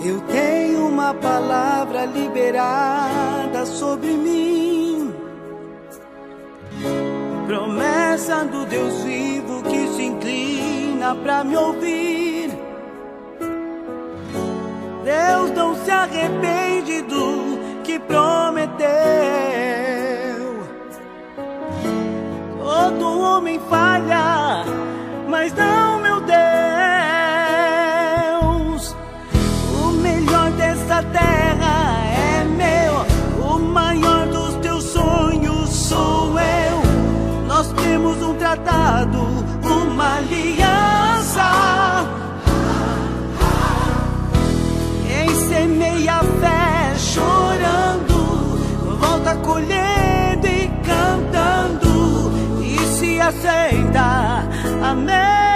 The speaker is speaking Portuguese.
Eu tenho uma palavra liberada sobre mim, promessa do Deus vivo que se inclina pra me ouvir. Deus não se arrepende do que prometeu. Todo homem falha, mas não meu Deus. O melhor dessa terra é meu, o maior dos teus sonhos sou eu. Nós temos um tratado, uma aliança. Quem semeia a fé chorando, volta colhendo e cantando, e se aceita, amém.